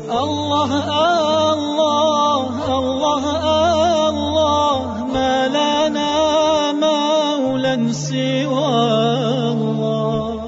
الله الله الله الله، ما لنا مولى سوى الله.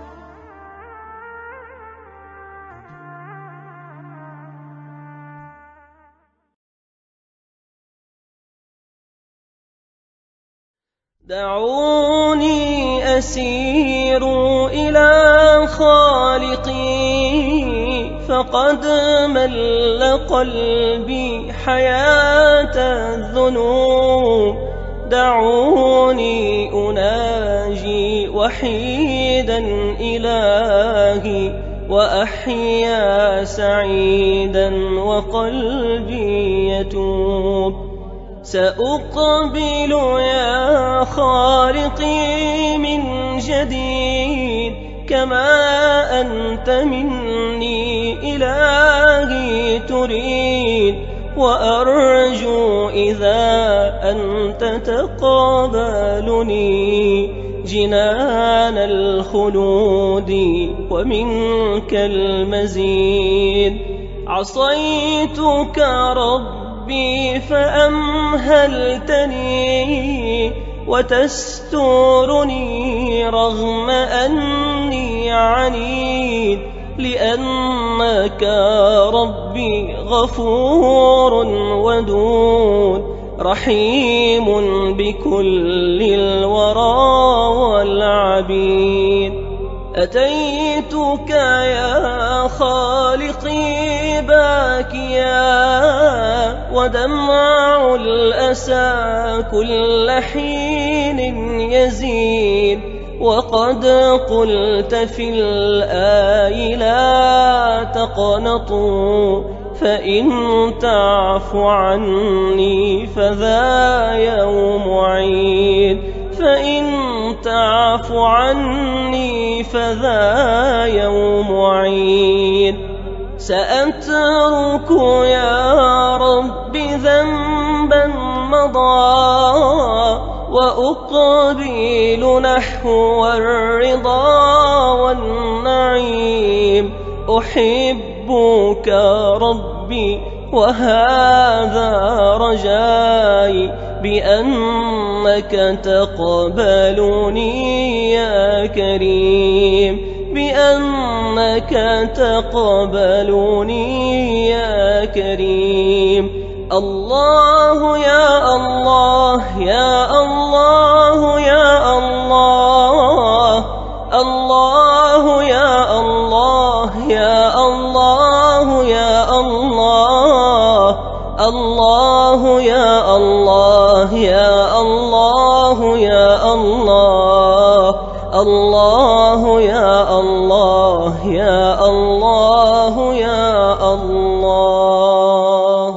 دعوني أسير إلى خالقي، فقد مل قلبي حياة الذنوب. دعوني أناجي وحيدا إلهي، وأحيا سعيدا وقلبي يتوب. سأقبل يا خالقي من جديد، كما أنت مني إلهي تريد. وأرجو إذا أنت تقبلني جنان الخلود ومنك المزيد. عصيتك ربي فأمهلتني، وتسترني رغم أني عنيد، لأنك ربي غفور ودود، رحيم بكل الورى والعبيد. أتيتك يا خالقي باكيا، ودمع الأسى كل حين يزيد. وقد قلت في الآي لا تقنطوا، فإن تعف عني فذا يوم عيد. فإن تعف عني فذا يوم عيد. سأترك يا رب ذنبا مضى، وأقبل نحو الرضا والنعيم. أحبك ربي وهذا رجائي، بأنك تقبلني يا كريم. بأنك تقبلني يا كريم. الله يا الله يا الله يا الله، الله يا الله يا الله يا الله، الله يا الله يا الله يا الله، الله يا الله يا الله يا الله.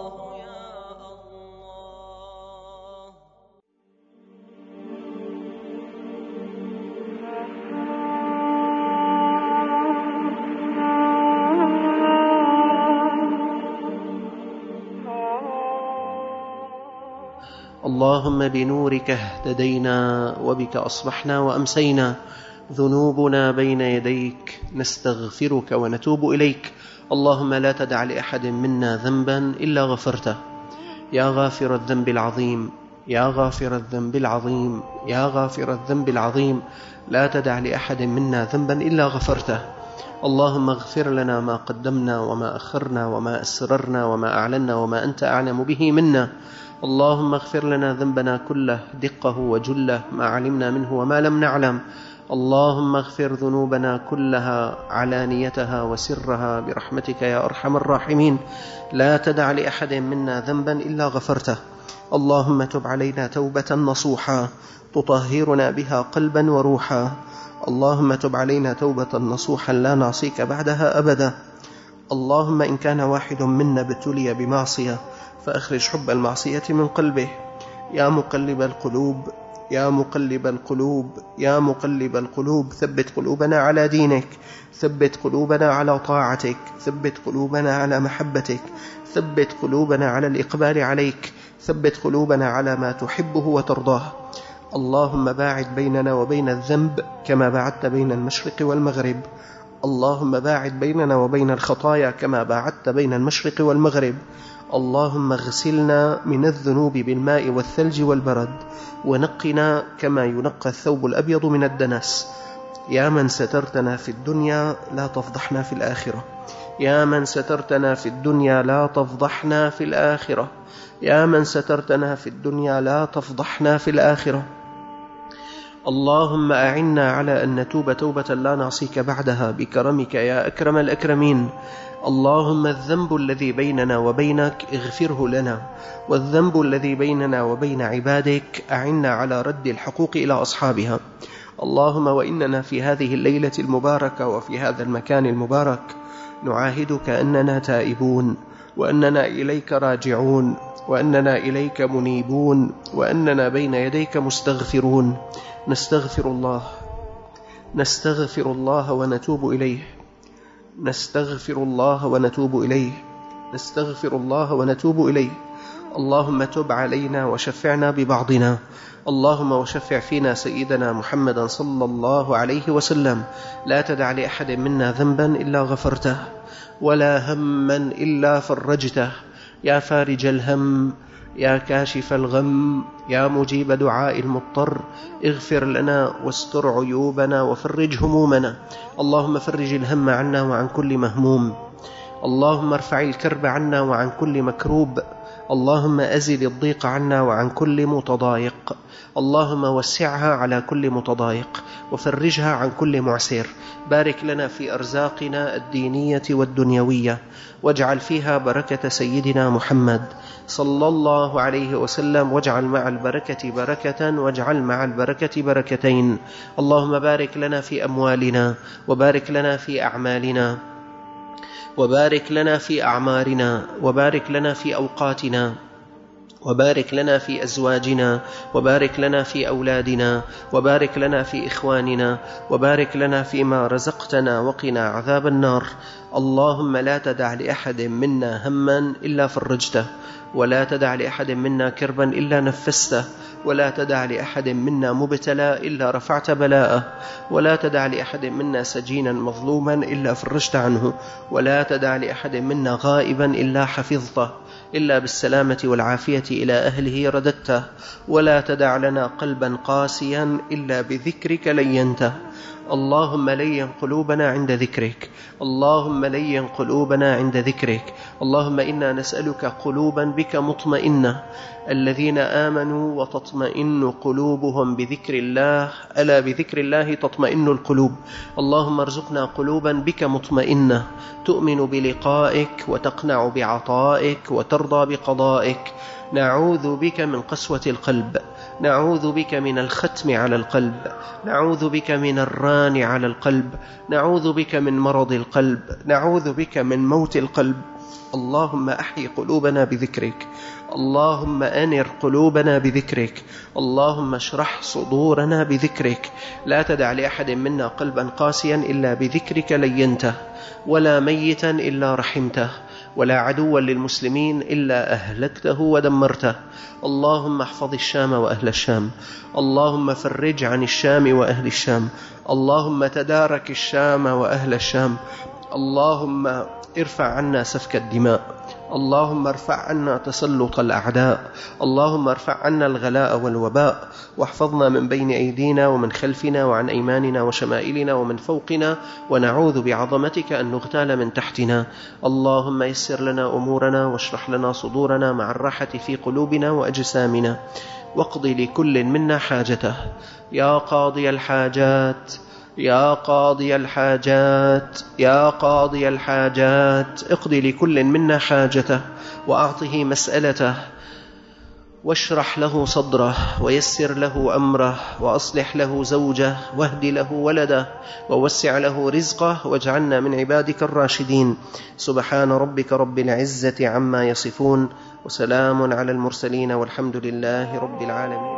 اللهم بنورك اهتدينا، وبك أصبحنا وأمسينا. ذنوبنا بين يديك، نستغفرك ونتوب إليك. اللهم لا تدع لأحد منا ذنبا إلا غفرته. يا غافر الذنب العظيم، يا غافر الذنب العظيم، يا غافر الذنب العظيم، لا تدع لأحد منا ذنبا إلا غفرته. اللهم اغفر لنا ما قدمنا وما أخرنا وما أسررنا وما أعلنا وما أنت أعلم به منا. اللهم اغفر لنا ذنبنا كله، دقه وجله، ما علمنا منه وما لم نعلم. اللهم اغفر ذنوبنا كلها، علانيتها وسرها، برحمتك يا أرحم الراحمين. لا تدع لأحد منا ذنبا إلا غفرته. اللهم تب علينا توبة نصوحا تطهرنا بها قلبا وروحا. اللهم تب علينا توبة نصوحا لا نعصيك بعدها أبدا. اللهم إن كان واحد منا ابتلي بمعصية فأخرج حب المعصية من قلبه. يا مقلب القلوب، يا مقلب القلوب، يا مقلب القلوب، ثبت قلوبنا على دينك، ثبت قلوبنا على طاعتك، ثبت قلوبنا على محبتك، ثبت قلوبنا على الإقبال عليك، ثبت قلوبنا على ما تحبه وترضاه. اللهم باعد بيننا وبين الذنب كما باعدت بين المشرق والمغرب. اللهم باعد بيننا وبين الخطايا كما باعدت بين المشرق والمغرب. اللهم اغسلنا من الذنوب بالماء والثلج والبرد، ونقنا كما ينقى الثوب الأبيض من الدنس. يا من سترتنا في الدنيا لا تفضحنا في الآخرة. يا من سترتنا في الدنيا لا تفضحنا في الآخرة. يا من سترتنا في الدنيا لا تفضحنا في الآخرة. اللهم أعنا على أن نتوب توبة لا نعصيك بعدها بكرمك يا أكرم الأكرمين. اللهم الذنب الذي بيننا وبينك اغفره لنا، والذنب الذي بيننا وبين عبادك أعنا على رد الحقوق إلى أصحابها. اللهم وإننا في هذه الليلة المباركة وفي هذا المكان المبارك نعاهدك أننا تائبون، وأننا إليك راجعون، وأننا إليك منيبون، وأننا بين يديك مستغفرون. نستغفر الله ونتوب إليه. نستغفر الله ونتوب إليه. نستغفر الله ونتوب إليه. اللهم تب علينا وشفعنا ببعضنا. اللهم وشفع فينا سيدنا محمدا صلى الله عليه وسلم. لا تدع لأحد منا ذنبا إلا غفرته، ولا هما إلا فرجته. يا فارج الهم، يا كاشف الغم، يا مجيب دعاء المضطر، اغفر لنا واستر عيوبنا وفرج همومنا. اللهم فرج الهم عنا وعن كل مهموم. اللهم ارفع الكرب عنا وعن كل مكروب. اللهم أزل الضيق عنا وعن كل متضايق. اللهم وسعها على كل متضايق، وفرجها عن كل معسر. بارك لنا في أرزاقنا الدينية والدنيوية، واجعل فيها بركة سيدنا محمد صلى الله عليه وسلم، واجعل مع البركة بركة، واجعل مع البركة بركتين. اللهم بارك لنا في أموالنا، وبارك لنا في أعمالنا، وبارك لنا في أعمارنا، وبارك لنا في أوقاتنا، وبارك لنا في أزواجنا، وبارك لنا في أولادنا، وبارك لنا في إخواننا، وبارك لنا فيما رزقتنا، وقنا عذاب النار. اللهم لا تدع لأحد منا هما إلا فرجته، ولا تدع لأحد منا كربا إلا نفسته، ولا تدع لأحد منا مبتلى إلا رفعت بلاءه، ولا تدع لأحد منا سجينا مظلوما إلا فرجت عنه، ولا تدع لأحد منا غائبا إلا حفظته، إلا بالسلامة والعافية إلى أهله رددته، ولا تدع لنا قلبا قاسيا إلا بذكرك لينته. اللهم لين قلوبنا عند ذكرك. اللهم لين قلوبنا عند ذكرك. اللهم إنا نسألك قلوبا بك مطمئنة. الذين آمنوا وتطمئن قلوبهم بذكر الله، ألا بذكر الله تطمئن القلوب. اللهم ارزقنا قلوبا بك مطمئنة، تؤمن بلقائك وتقنع بعطائك وترضى بقضائك. نعوذ بك من قسوة القلب، نعوذ بك من الختم على القلب، نعوذ بك من الران على القلب، نعوذ بك من مرض القلب، نعوذ بك من موت القلب. اللهم أحيي قلوبنا بذكرك. اللهم أنر قلوبنا بذكرك. اللهم اشرح صدورنا بذكرك. لا تدع لأحد منا قلبا قاسيا إلا بذكرك لينته، ولا ميتا إلا رحمته، ولا عدوا للمسلمين إلا أهلكته ودمرته. اللهم احفظ الشام وأهل الشام. اللهم فرج عن الشام وأهل الشام. اللهم تدارك الشام وأهل الشام. اللهم ارفع عنا سفك الدماء. اللهم ارفع عنا تسلط الأعداء. اللهم ارفع عنا الغلاء والوباء، واحفظنا من بين أيدينا ومن خلفنا وعن أيماننا وشمائلنا ومن فوقنا، ونعوذ بعظمتك أن نغتال من تحتنا. اللهم يسر لنا أمورنا واشرح لنا صدورنا مع الراحة في قلوبنا وأجسامنا، واقض لكل منا حاجته. يا قاضي الحاجات، يا قاضي الحاجات، يا قاضي الحاجات، اقض لكل منا حاجته، وأعطه مسألته، واشرح له صدره، ويسر له أمره، وأصلح له زوجه، واهد له ولده، ووسع له رزقه، واجعلنا من عبادك الراشدين. سبحان ربك رب العزة عما يصفون، وسلام على المرسلين، والحمد لله رب العالمين.